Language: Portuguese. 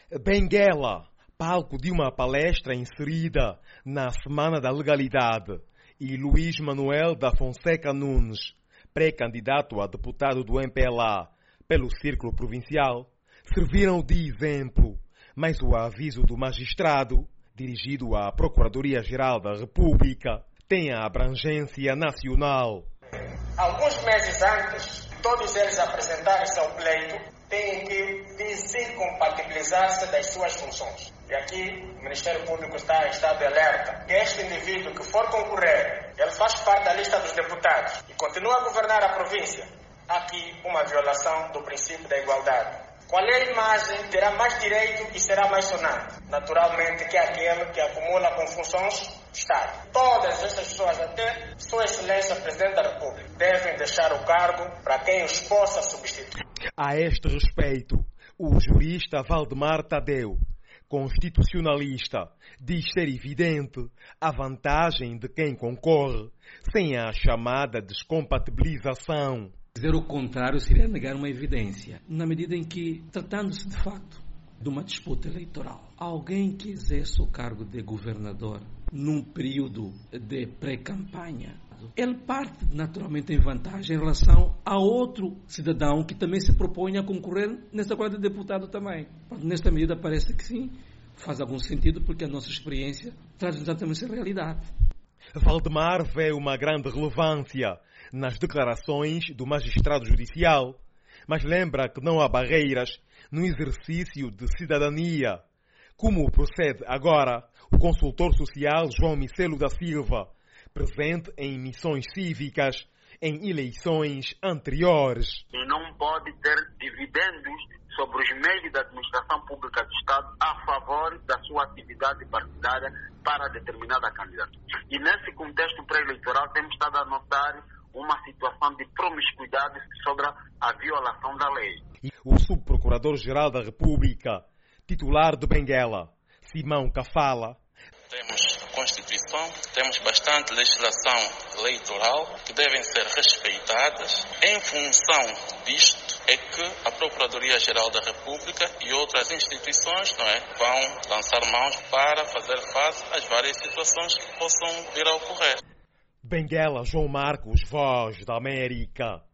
Benguela, palco de uma palestra inserida na Semana da Legalidade, e Luís Manuel da Fonseca Nunes, pré-candidato a deputado do MPLA pelo Círculo Provincial, serviram de exemplo, mas o aviso do magistrado, dirigido à Procuradoria-Geral da República, tem a abrangência nacional. Alguns meses antes, todos eles apresentarem-se ao pleito, têm que desincompatibilizar-se das suas funções. E aqui o Ministério Público está em estado de alerta que este indivíduo que for concorrer, ele faz parte da lista dos deputados e continua a governar a província. Há aqui uma violação do princípio da igualdade. Qual é a imagem terá mais direito e será mais sonante? Naturalmente que é aquele que acumula com funções do Estado. Todas essas pessoas, até Sua Excelência Presidente da República, devem deixar o cargo para quem os possa substituir. A este respeito, o jurista Valdemar Tadeu, constitucionalista, diz ser evidente a vantagem de quem concorre sem a chamada descompatibilização. Dizer o contrário seria negar uma evidência, na medida em que, tratando-se de facto de uma disputa eleitoral, alguém que exerce o cargo de governador num período de pré-campanha, ele parte naturalmente em vantagem em relação a outro cidadão que também se propõe a concorrer nessa coisa de deputado também. Nesta medida parece que sim, faz algum sentido porque a nossa experiência traz exatamente essa realidade. Valdemar vê uma grande relevância nas declarações do magistrado judicial, mas lembra que não há barreiras no exercício de cidadania, como procede agora o consultor social João Micelo da Silva, presente em missões cívicas em eleições anteriores. E não pode ter dividendos sobre os meios da administração pública do Estado a favor da sua atividade partidária para determinada candidatura. E nesse contexto pré-eleitoral temos estado a notar uma situação de promiscuidade sobre a violação da lei. O subprocurador-geral da República, titular de Benguela, Simão Cafala, temos Constituição, temos bastante legislação eleitoral que devem ser respeitadas. Em função disto é que a Procuradoria-Geral da República e outras instituições vão lançar mãos para fazer face às várias situações que possam vir a ocorrer. Benguela, João Marcos, Voz da América.